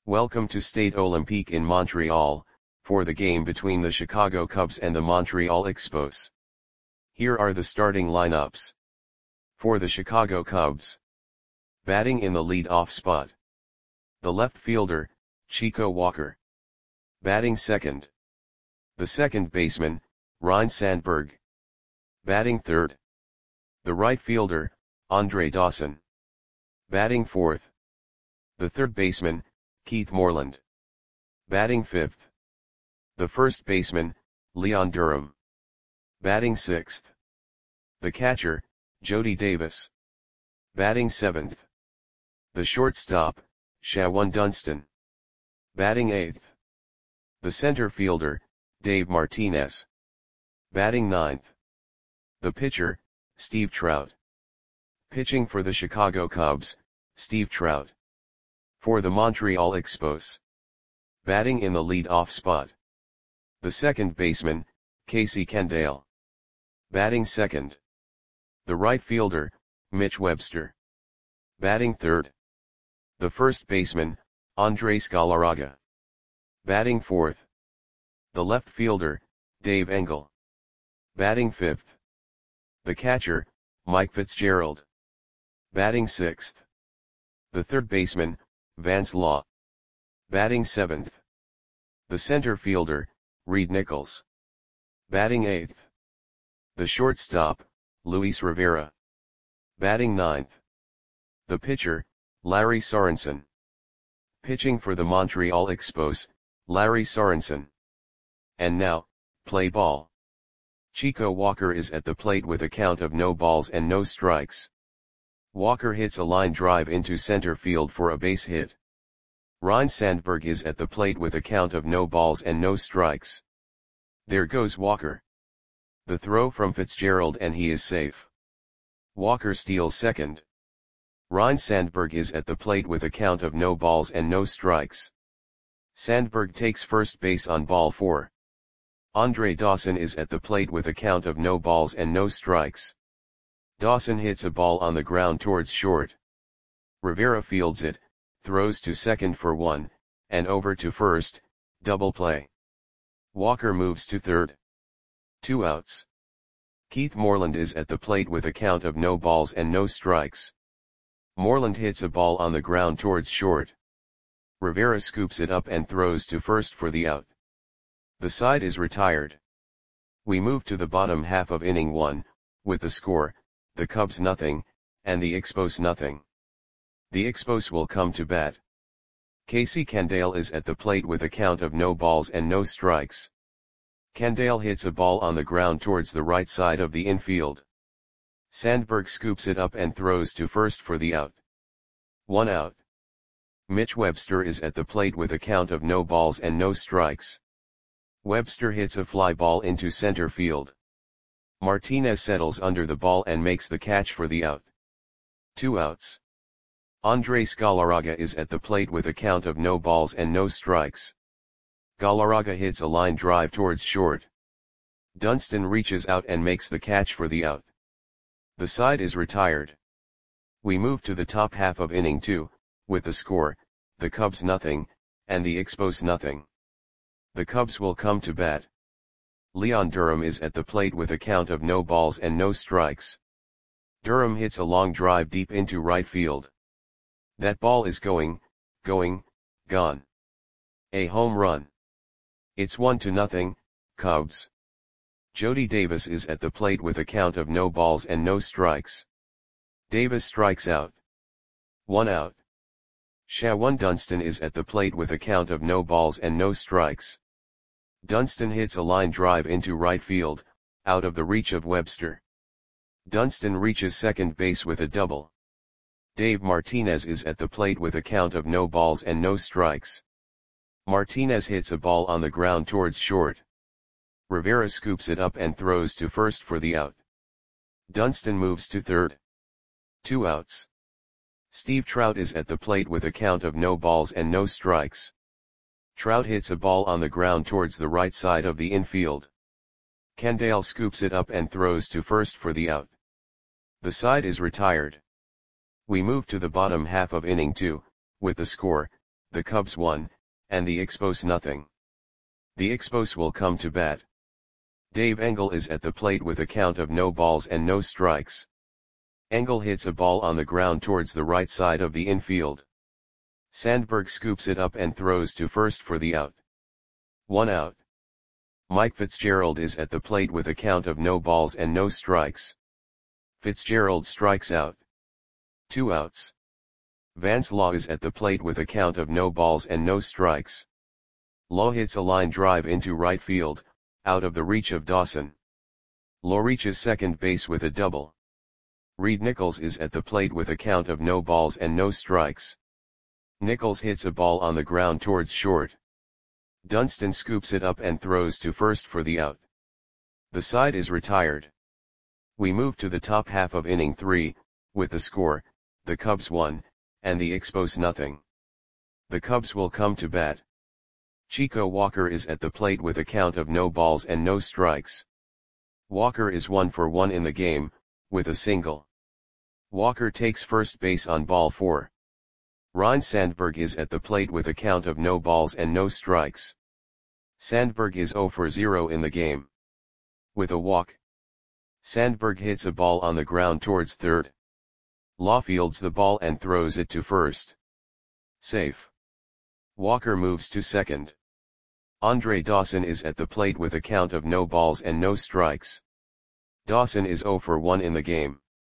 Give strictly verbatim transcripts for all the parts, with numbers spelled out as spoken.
Welcome to Stade Olympique in Montreal, for the game between the Chicago Cubs and the Montreal Expos. Here are the starting lineups. For the Chicago Cubs. Batting in the lead-off spot. The left fielder, Chico Walker. Batting second. The second baseman, Ryne Sandberg. Batting third. The right fielder, Andre Dawson. Batting fourth. The third baseman, Keith Moreland. Batting fifth. The first baseman, Leon Durham. Batting sixth. The catcher, Jody Davis. Batting seventh. The shortstop, Shawon Dunston. Batting eighth. The center fielder, Dave Martinez. Batting ninth. The pitcher, Steve Trout. Pitching for the Chicago Cubs, Steve Trout. For the Montreal Expos. Batting in the lead-off spot. The second baseman, Casey Candaele. Batting second. The right fielder, Mitch Webster. Batting third. The first baseman, Andres Galarraga. Batting fourth. The left fielder, Dave Engel. Batting fifth. The catcher, Mike Fitzgerald. Batting sixth. The third baseman, Vance Law. Batting seventh. The center fielder, Reed Nichols. Batting eighth. The shortstop, Luis Rivera. Batting ninth. The pitcher, Larry Sorensen. Pitching for the Montreal Expos, Larry Sorensen. And now, play ball. Chico Walker is at the plate with a count of no balls and no strikes. Walker hits a line drive into center field for a base hit. Ryne Sandberg is at the plate with a count of no balls and no strikes. There goes Walker. The throw from Fitzgerald and he is safe. Walker steals second. Ryne Sandberg is at the plate with a count of no balls and no strikes. Sandberg takes first base on ball four. Andre Dawson is at the plate with a count of no balls and no strikes. Dawson hits a ball on the ground towards short. Rivera fields it, throws to second for one, and over to first, double play. Walker moves to third. Two outs. Keith Moreland is at the plate with a count of no balls and no strikes. Moreland hits a ball on the ground towards short. Rivera scoops it up and throws to first for the out. The side is retired. We move to the bottom half of inning one, with the score, the Cubs nothing, and the Expos nothing. The Expos will come to bat. Casey Candaele is at the plate with a count of no balls and no strikes. Candaele hits a ball on the ground towards the right side of the infield. Sandberg scoops it up and throws to first for the out. One out. Mitch Webster is at the plate with a count of no balls and no strikes. Webster hits a fly ball into center field. Martinez settles under the ball and makes the catch for the out. Two outs. Andres Galarraga is at the plate with a count of no balls and no strikes. Galarraga hits a line drive towards short. Dunston reaches out and makes the catch for the out. The side is retired. We move to the top half of inning two, with the score, the Cubs nothing, and the Expos nothing. The Cubs will come to bat. Leon Durham is at the plate with a count of no balls and no strikes. Durham hits a long drive deep into right field. That ball is going, going, gone. A home run. It's one to nothing, Cubs. Jody Davis is at the plate with a count of no balls and no strikes. Davis strikes out. One out. Shawon Dunston is at the plate with a count of no balls and no strikes. Dunston hits a line drive into right field, out of the reach of Webster. Dunston reaches second base with a double. Dave Martinez is at the plate with a count of no balls and no strikes. Martinez hits a ball on the ground towards short. Rivera scoops it up and throws to first for the out. Dunston moves to third. Two outs. Steve Trout is at the plate with a count of no balls and no strikes. Trout hits a ball on the ground towards the right side of the infield. Candaele scoops it up and throws to first for the out. The side is retired. We move to the bottom half of inning two, with the score, the Cubs one, and the Expos nothing. The Expos will come to bat. Dave Engel is at the plate with a count of no balls and no strikes. Engel hits a ball on the ground towards the right side of the infield. Sandberg scoops it up and throws to first for the out. One out. Mike Fitzgerald is at the plate with a count of no balls and no strikes. Fitzgerald strikes out. Two outs. Vance Law is at the plate with a count of no balls and no strikes. Law hits a line drive into right field, out of the reach of Dawson. Law reaches second base with a double. Reed Nichols is at the plate with a count of no balls and no strikes. Nichols hits a ball on the ground towards short. Dunston scoops it up and throws to first for the out. The side is retired. We move to the top half of inning three, with the score, the Cubs one, and the Expos nothing. The Cubs will come to bat. Chico Walker is at the plate with a count of no balls and no strikes. Walker is one for one in the game, with a single. Walker takes first base on ball four. Ryne Sandberg is at the plate with a count of no balls and no strikes. Sandberg is zero for zero in the game. With a walk. Sandberg hits a ball on the ground towards third. Law fields the ball and throws it to first. Safe. Walker moves to second. Andre Dawson is at the plate with a count of no balls and no strikes. Dawson is zero for one in the game.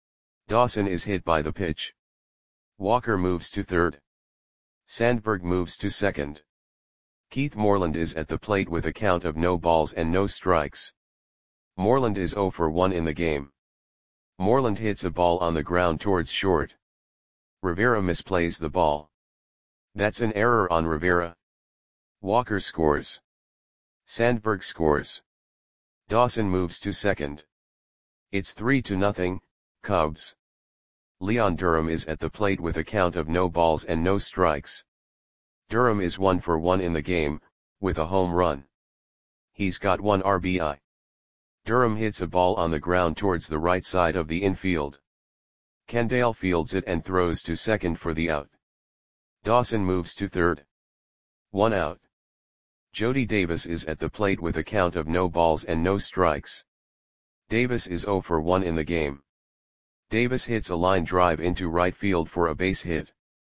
Dawson is hit by the pitch. Walker moves to third. Sandberg moves to second. Keith Moreland is at the plate with a count of no balls and no strikes. Moreland is zero for one in the game. Moreland hits a ball on the ground towards short. Rivera misplays the ball. That's an error on Rivera. Walker scores. Sandberg scores. Dawson moves to second. It's three to nothing, Cubs. Leon Durham is at the plate with a count of no balls and no strikes. Durham is one for one in the game, with a home run. He's got one R B I. Durham hits a ball on the ground towards the right side of the infield. Kendall fields it and throws to second for the out. Dawson moves to third. One out. Jody Davis is at the plate with a count of no balls and no strikes. Davis is zero for one in the game. Davis hits a line drive into right field for a base hit.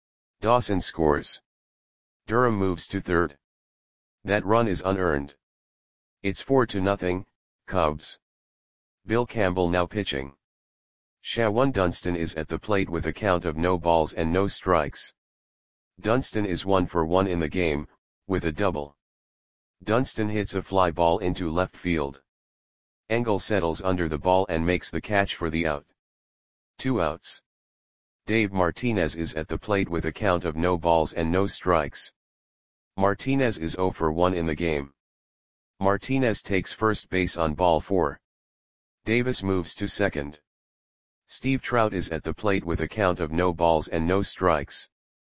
Dawson scores. Durham moves to third. That run is unearned. It's four to nothing, Cubs. Bill Campbell now pitching. Shawan Dunston is at the plate with a count of no balls and no strikes. Dunston is one for one in the game, with a double. Dunston hits a fly ball into left field. Engel settles under the ball and makes the catch for the out. Two outs. Dave Martinez is at the plate with a count of no balls and no strikes. Martinez is zero for one in the game. Martinez takes first base on ball four. Davis moves to second. Steve Trout is at the plate with a count of no balls and no strikes.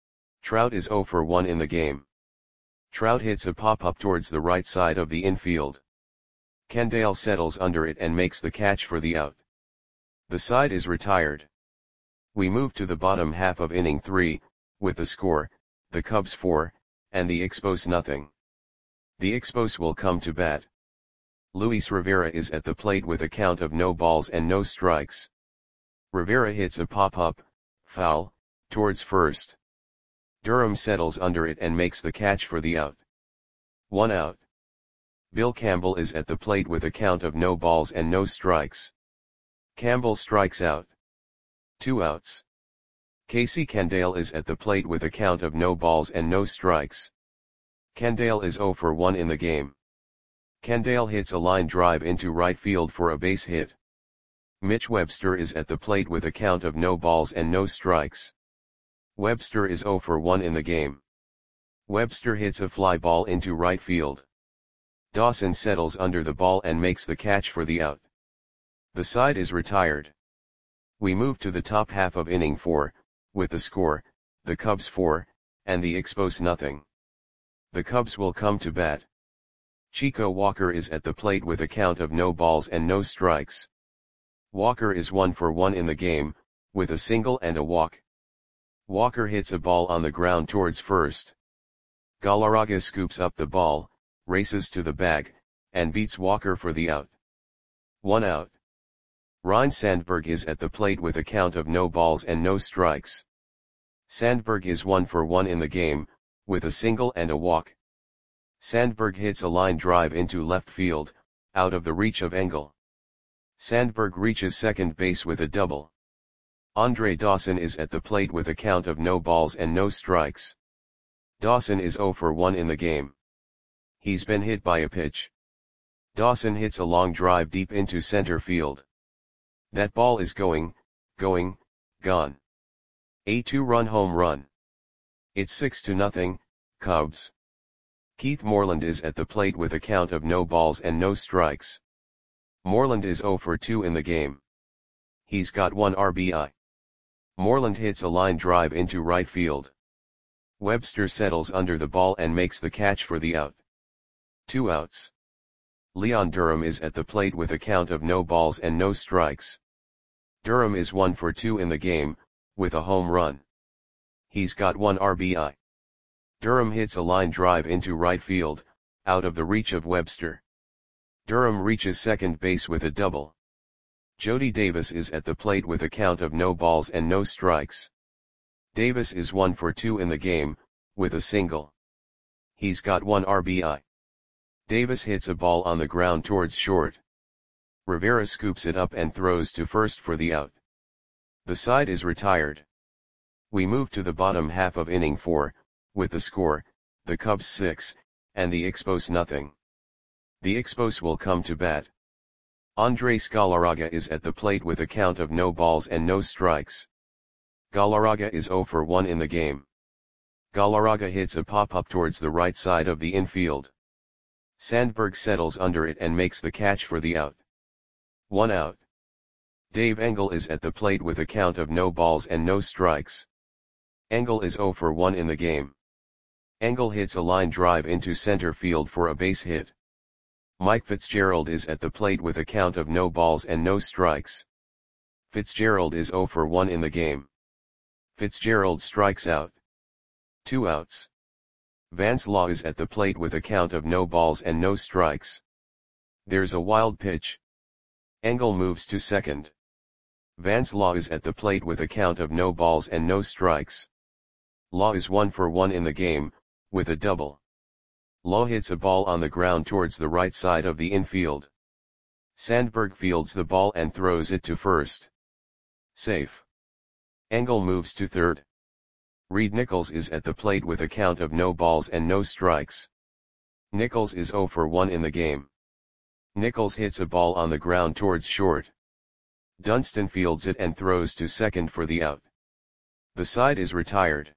Trout is zero for one in the game. Trout hits a pop-up towards the right side of the infield. Kendall settles under it and makes the catch for the out. The side is retired. We move to the bottom half of inning three, with the score, the Cubs four, and the Expos nothing. The Expos will come to bat. Luis Rivera is at the plate with a count of no balls and no strikes. Rivera hits a pop-up, foul, towards first. Durham settles under it and makes the catch for the out. One out. Bill Campbell is at the plate with a count of no balls and no strikes. Campbell strikes out. Two outs. Casey Kendall is at the plate with a count of no balls and no strikes. Kendall is zero for one in the game. Kendall hits a line drive into right field for a base hit. Mitch Webster is at the plate with a count of no balls and no strikes. Webster is zero for one in the game. Webster hits a fly ball into right field. Dawson settles under the ball and makes the catch for the out. The side is retired. We move to the top half of inning four, with the score, the Cubs four, and the Expos nothing. The Cubs will come to bat. Chico Walker is at the plate with a count of no balls and no strikes. Walker is one for one in the game, with a single and a walk. Walker hits a ball on the ground towards first. Galarraga scoops up the ball, races to the bag, and beats Walker for the out. One out. Ryne Sandberg is at the plate with a count of no balls and no strikes. Sandberg is one for one in the game, with a single and a walk. Sandberg hits a line drive into left field, out of the reach of Engel. Sandberg reaches second base with a double. Andre Dawson is at the plate with a count of no balls and no strikes. Dawson is zero for one in the game. He's been hit by a pitch. Dawson hits a long drive deep into center field. That ball is going, going, gone. A two-run home run. It's six to nothing, Cubs. Keith Moreland is at the plate with a count of no balls and no strikes. Moreland is zero for two in the game. He's got one R B I. Moreland hits a line drive into right field. Webster settles under the ball and makes the catch for the out. Two outs. Leon Durham is at the plate with a count of no balls and no strikes. Durham is one for two in the game, with a home run. He's got one R B I. Durham hits a line drive into right field, out of the reach of Webster. Durham reaches second base with a double. Jody Davis is at the plate with a count of no balls and no strikes. Davis is one for two in the game, with a single. He's got one R B I. Davis hits a ball on the ground towards short. Rivera scoops it up and throws to first for the out. The side is retired. We move to the bottom half of inning four, with the score, the Cubs six, and the Expos nothing. The Expos will come to bat. Andres Galarraga is at the plate with a count of no balls and no strikes. Galarraga is zero for one in the game. Galarraga hits a pop-up towards the right side of the infield. Sandberg settles under it and makes the catch for the out. One out. Dave Engel is at the plate with a count of no balls and no strikes. Engel is zero for one in the game. Engel hits a line drive into center field for a base hit. Mike Fitzgerald is at the plate with a count of no balls and no strikes. Fitzgerald is zero for one in the game. Fitzgerald strikes out. Two outs. Vance Law is at the plate with a count of no balls and no strikes. There's a wild pitch. Engel moves to second. Vance Law is at the plate with a count of no balls and no strikes. Law is one for one in the game, with a double. Law hits a ball on the ground towards the right side of the infield. Sandberg fields the ball and throws it to first. Safe. Engel moves to third. Reed Nichols is at the plate with a count of no balls and no strikes. Nichols is zero for one in the game. Nichols hits a ball on the ground towards short. Dunston fields it and throws to second for the out. The side is retired.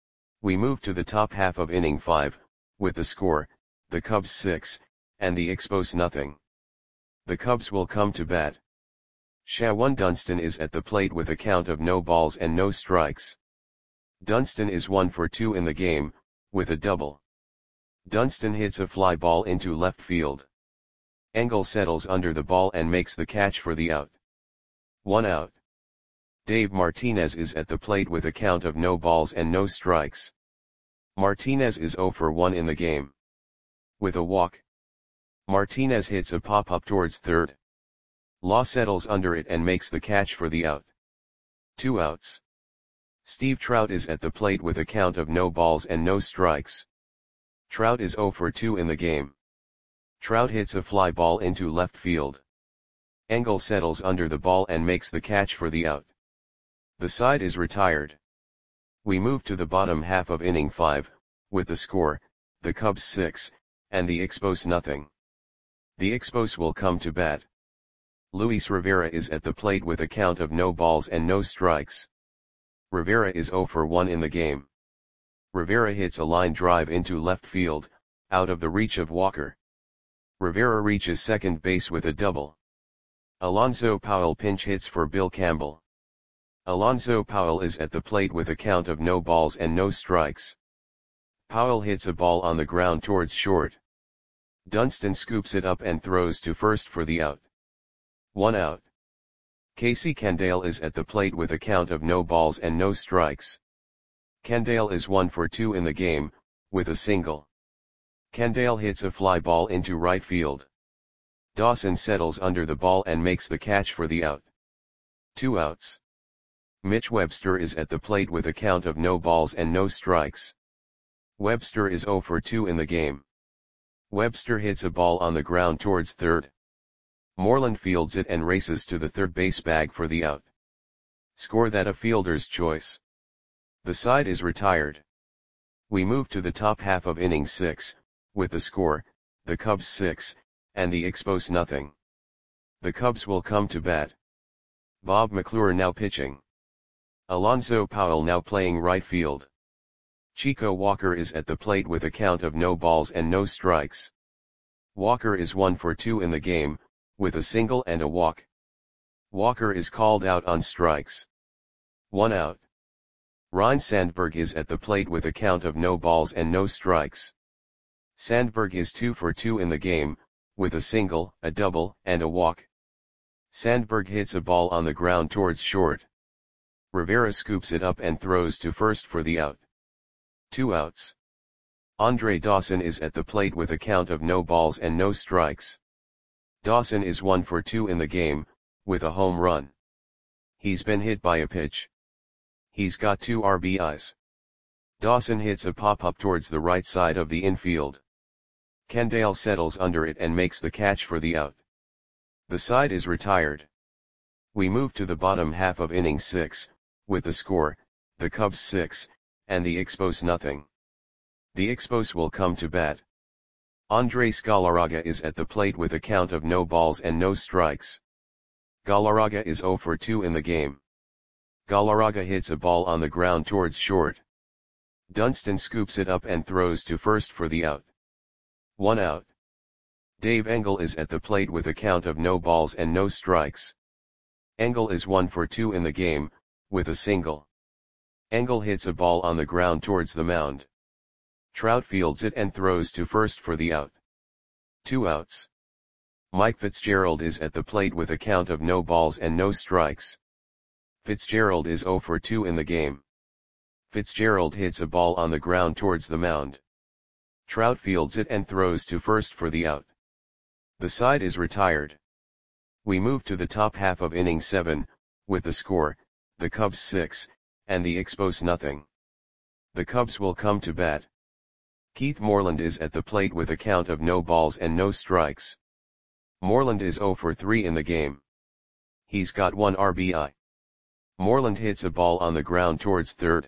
We move to the top half of inning five, with the score, the Cubs six, and the Expos nothing. The Cubs will come to bat. Shawan Dunston is at the plate with a count of no balls and no strikes. Dunston is one for two in the game, with a double. Dunston hits a fly ball into left field. Engel settles under the ball and makes the catch for the out. One out. Dave Martinez is at the plate with a count of no balls and no strikes. Martinez is zero for one in the game. With a walk. Martinez hits a pop-up towards third. Law settles under it and makes the catch for the out. Two outs. Steve Trout is at the plate with a count of no balls and no strikes. Trout is zero for two in the game. Trout hits a fly ball into left field. Engel settles under the ball and makes the catch for the out. The side is retired. We move to the bottom half of inning five, with the score, the Cubs six, and the Expos nothing. The Expos will come to bat. Luis Rivera is at the plate with a count of no balls and no strikes. Rivera is zero for one in the game. Rivera hits a line drive into left field, out of the reach of Walker. Rivera reaches second base with a double. Alonzo Powell pinch hits for Bill Campbell. Alonzo Powell is at the plate with a count of no balls and no strikes. Powell hits a ball on the ground towards short. Dunston scoops it up and throws to first for the out. One out. Casey Candale is at the plate with a count of no balls and no strikes. Candale is one for two in the game, with a single. Kendall hits a fly ball into right field. Dawson settles under the ball and makes the catch for the out. Two outs. Mitch Webster is at the plate with a count of no balls and no strikes. Webster is oh for two in the game. Webster hits a ball on the ground towards third. Moreland fields it and races to the third base bag for the out. Score that a fielder's choice. The side is retired. We move to the top half of inning six, with the score, the Cubs six, and the Expos nothing. The Cubs will come to bat. Bob McClure now pitching. Alonzo Powell now playing right field. Chico Walker is at the plate with a count of no balls and no strikes. Walker is one for two in the game, with a single and a walk. Walker is called out on strikes. One out. Ryne Sandberg is at the plate with a count of no balls and no strikes. Sandberg is two for two in the game, with a single, a double, and a walk. Sandberg hits a ball on the ground towards short. Rivera scoops it up and throws to first for the out. Two outs. Andre Dawson is at the plate with a count of no balls and no strikes. Dawson is one for two in the game, with a home run. He's been hit by a pitch. He's got two R B Is. Dawson hits a pop-up towards the right side of the infield. Kendall settles under it and makes the catch for the out. The side is retired. We move to the bottom half of inning six, with the score, the Cubs six, and the Expos nothing. The Expos will come to bat. Andres Galarraga is at the plate with a count of no balls and no strikes. Galarraga is oh for two in the game. Galarraga hits a ball on the ground towards short. Dunston scoops it up and throws to first for the out. One out. Dave Engel is at the plate with a count of no balls and no strikes. Engel is one for two in the game, with a single. Engel hits a ball on the ground towards the mound. Trout fields it and throws to first for the out. Two outs. Mike Fitzgerald is at the plate with a count of no balls and no strikes. Fitzgerald is oh for two in the game. Fitzgerald hits a ball on the ground towards the mound. Trout fields it and throws to first for the out. The side is retired. We move to the top half of inning seven, with the score, the Cubs six, and the Expos nothing. The Cubs will come to bat. Keith Moreland is at the plate with a count of no balls and no strikes. Moreland is oh for three in the game. He's got one R B I. Moreland hits a ball on the ground towards third.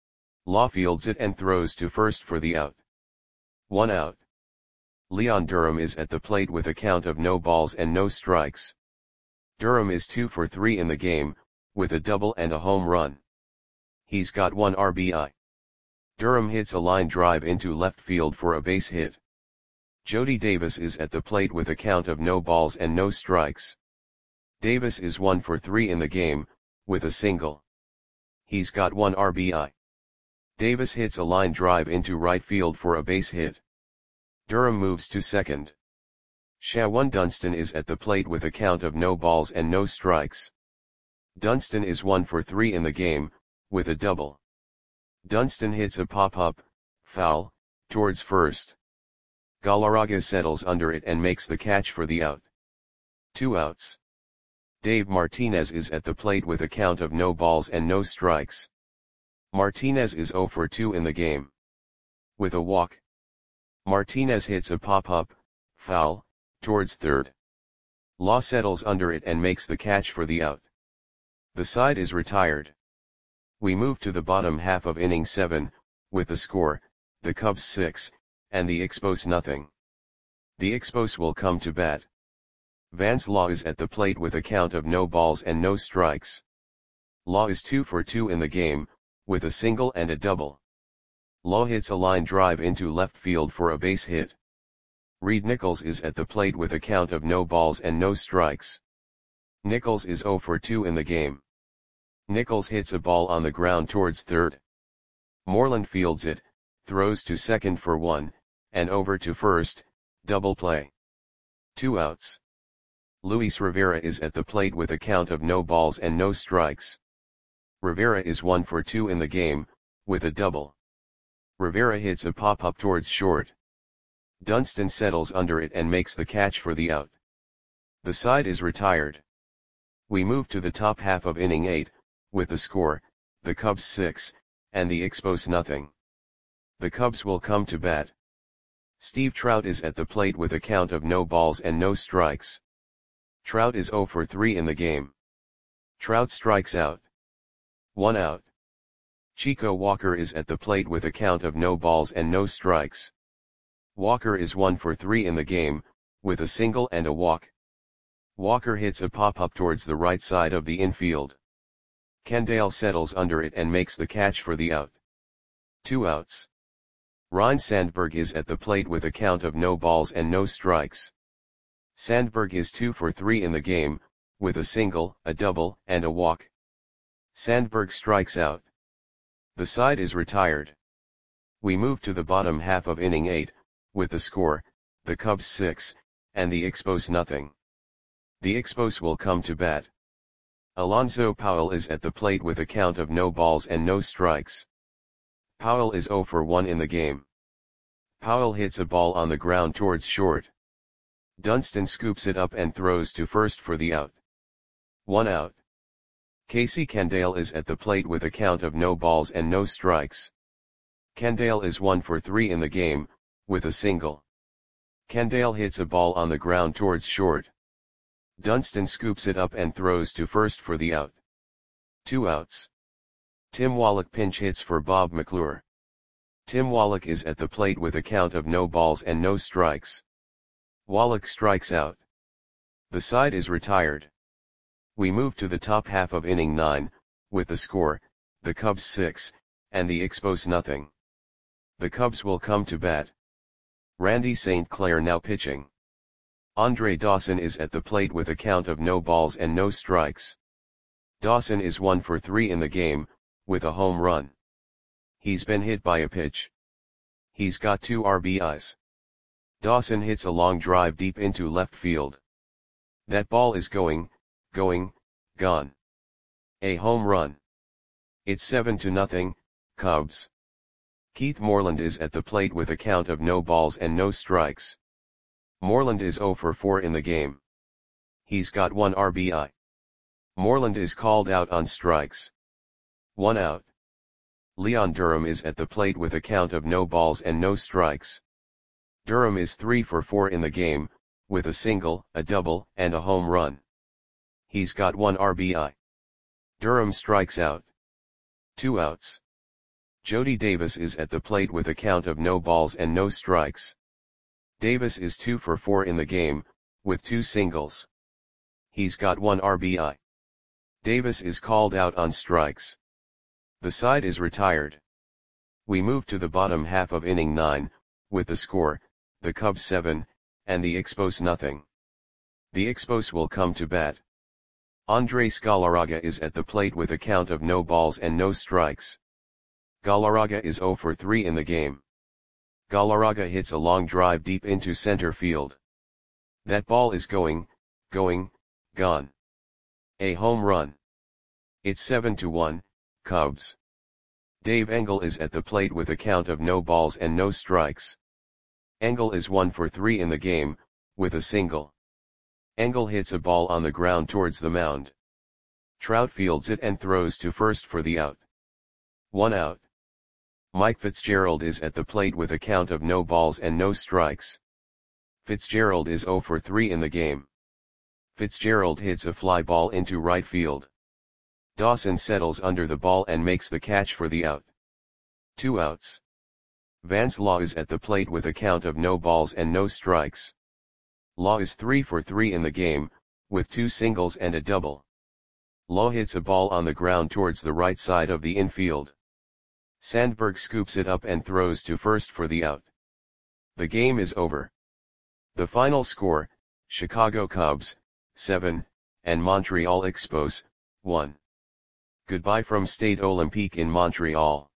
Law fields it and throws to first for the out. One out. Leon Durham is at the plate with a count of no balls and no strikes. Durham is two for three in the game, with a double and a home run. He's got one R B I. Durham hits a line drive into left field for a base hit. Jody Davis is at the plate with a count of no balls and no strikes. Davis is one for three in the game, with a single. He's got one R B I. Davis hits a line drive into right field for a base hit. Durham moves to second. Shawan Dunston is at the plate with a count of no balls and no strikes. Dunston is one for three in the game, with a double. Dunston hits a pop-up, foul, towards first. Galarraga settles under it and makes the catch for the out. Two outs. Dave Martinez is at the plate with a count of no balls and no strikes. Martinez is oh for two in the game. With a walk. Martinez hits a pop-up, foul, towards third. Law settles under it and makes the catch for the out. The side is retired. We move to the bottom half of inning seven, with the score, the Cubs six, and the Expos nothing. The Expos will come to bat. Vance Law is at the plate with a count of no balls and no strikes. Law is two for two in the game, with a single and a double. Law hits a line drive into left field for a base hit. Reed Nichols is at the plate with a count of no balls and no strikes. Nichols is oh for two in the game. Nichols hits a ball on the ground towards third. Moreland fields it, throws to second for one, and over to first, double play. Two outs. Luis Rivera is at the plate with a count of no balls and no strikes. Rivera is one for two in the game, with a double. Rivera hits a pop-up towards short. Dunston settles under it and makes the catch for the out. The side is retired. We move to the top half of inning eight, with the score, the Cubs six, and the Expos nothing. The Cubs will come to bat. Steve Trout is at the plate with a count of no balls and no strikes. Trout is zero for three in the game. Trout strikes out. One out. Chico Walker is at the plate with a count of no balls and no strikes. Walker is one for three in the game, with a single and a walk. Walker hits a pop-up towards the right side of the infield. Kendall settles under it and makes the catch for the out. Two outs. Ryne Sandberg is at the plate with a count of no balls and no strikes. Sandberg is two for three in the game, with a single, a double, and a walk. Sandberg strikes out. The side is retired. We move to the bottom half of inning eight, with the score, the Cubs six, and the Expos nothing. The Expos will come to bat. Alonzo Powell is at the plate with a count of no balls and no strikes. Powell is zero for one in the game. Powell hits a ball on the ground towards short. Dunston scoops it up and throws to first for the out. One out. Casey Kendall is at the plate with a count of no balls and no strikes. Kendall is one for three in the game, with a single. Kendall hits a ball on the ground towards short. Dunston scoops it up and throws to first for the out. Two outs. Tim Wallach pinch hits for Bob McClure. Tim Wallach is at the plate with a count of no balls and no strikes. Wallach strikes out. The side is retired. We move to the top half of inning nine, with the score, the Cubs six, and the Expos nothing. The Cubs will come to bat. Randy Saint Clair now pitching. Andre Dawson is at the plate with a count of no balls and no strikes. Dawson is one for three in the game, with a home run. He's been hit by a pitch. He's got two R B Is. Dawson hits a long drive deep into left field. That ball is going, going, gone. A home run. It's seven to nothing, Cubs. Keith Moreland is at the plate with a count of no balls and no strikes. Moreland is zero for four in the game. He's got one R B I. Moreland is called out on strikes. One out. Leon Durham is at the plate with a count of no balls and no strikes. Durham is three for four in the game, with a single, a double, and a home run. He's got one R B I. Durham strikes out. Two outs. Jody Davis is at the plate with a count of no balls and no strikes. Davis is two for four in the game, with two singles. He's got one R B I. Davis is called out on strikes. The side is retired. We move to the bottom half of inning nine, with the score, the Cubs seven, and the Expos nothing. The Expos will come to bat. Andres Galarraga is at the plate with a count of no balls and no strikes. Galarraga is zero for three in the game. Galarraga hits a long drive deep into center field. That ball is going, going, gone. A home run. It's seven to one, Cubs. Dave Engel is at the plate with a count of no balls and no strikes. Engel is one for three in the game, with a single. Engel hits a ball on the ground towards the mound. Trout fields it and throws to first for the out. One out. Mike Fitzgerald is at the plate with a count of no balls and no strikes. Fitzgerald is zero for three in the game. Fitzgerald hits a fly ball into right field. Dawson settles under the ball and makes the catch for the out. Two outs. Vance Law is at the plate with a count of no balls and no strikes. Law is three for three in the game, with two singles and a double. Law hits a ball on the ground towards the right side of the infield. Sandberg scoops it up and throws to first for the out. The game is over. The final score, Chicago Cubs, seven, and Montreal Expos, one. Goodbye from Stade Olympique in Montreal.